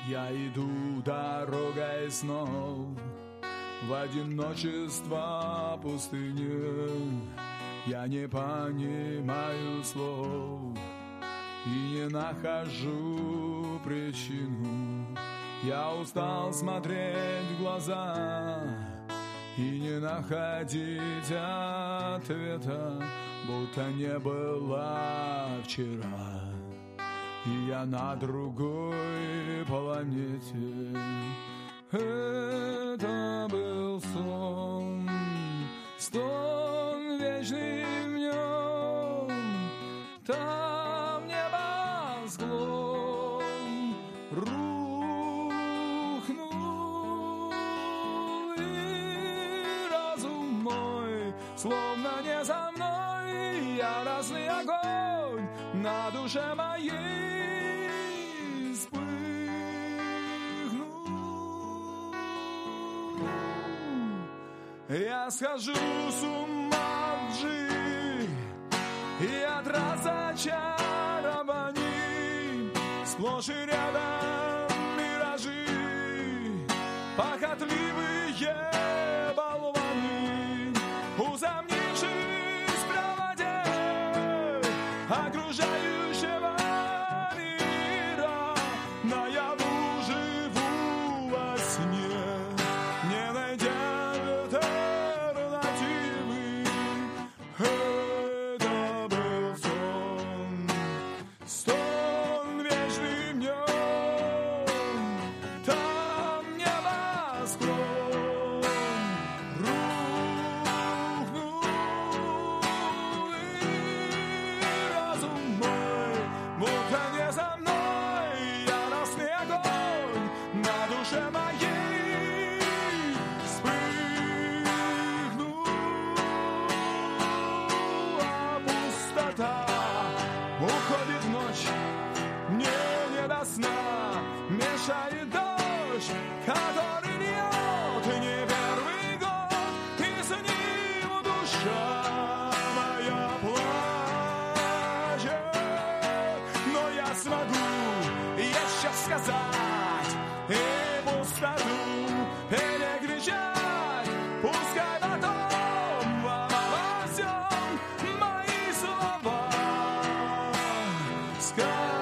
Я иду дорогой снов в одиночество пустыни. Я не понимаю слов и не нахожу причину. Я устал смотреть в глаза и не находить ответа, будто не было вчера, и я на другой планете. Это был сон, сон вечный в нем. Там небосклон рухнул, и разум мой словно не за мной. Яростный огонь на душе моей вспыхнул. Я схожу с ума в лжи и от разочарований. Сплошь и рядом миражи, похотливые болваны, усомнившись в правоте окружающего мира. Наяву живу во сне, не найдя альтернативы. Это был сон, сон вечный в нем. Там небосклон рухнул, и разум мой будто не за мной. Яростный огонь на душе моей вспыхнул, а пустота уходит в ночь. Мне не до сна мешает дождь, который льет не первый год, и с ним душа моя плачет. Но я смогу еще сказать и пустоту перекричать. Пускай потом во всем мои слова скажут.